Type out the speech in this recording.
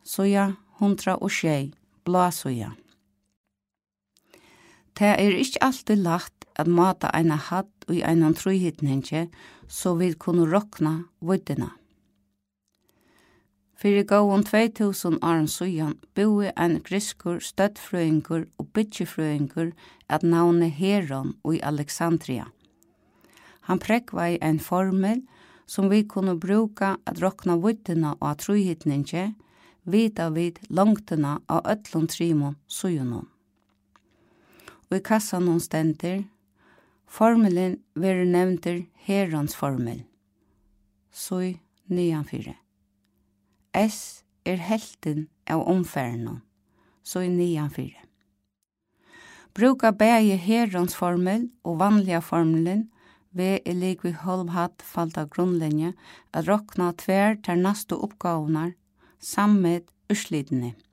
soja 106, blåsoja. Det ikke alltid lagt at mata eina hatt og einan trøyhitninge, så vi kunne rokna viddina. Fyrir gåen 2000 åren sujan boi ein griskur støttfrøyngur og bytjefrøyngur at navnet Heron i Alexandria. Han prekvei ein formel som vi kunne bruka at rokna viddina og trøyhitninge, vita vid longtina av ötlun trimon sujunon. Og i kassanon stender, formelen veru nevnter Herons formel. Sui 9-4. S helten av omfærnon. Sui 9-4. Bruka bæge Herons formel og vanliga formelen ved likvi halvhatt falta grunnlinje at rokna tver ter nastu oppgavnar sammed urslidene.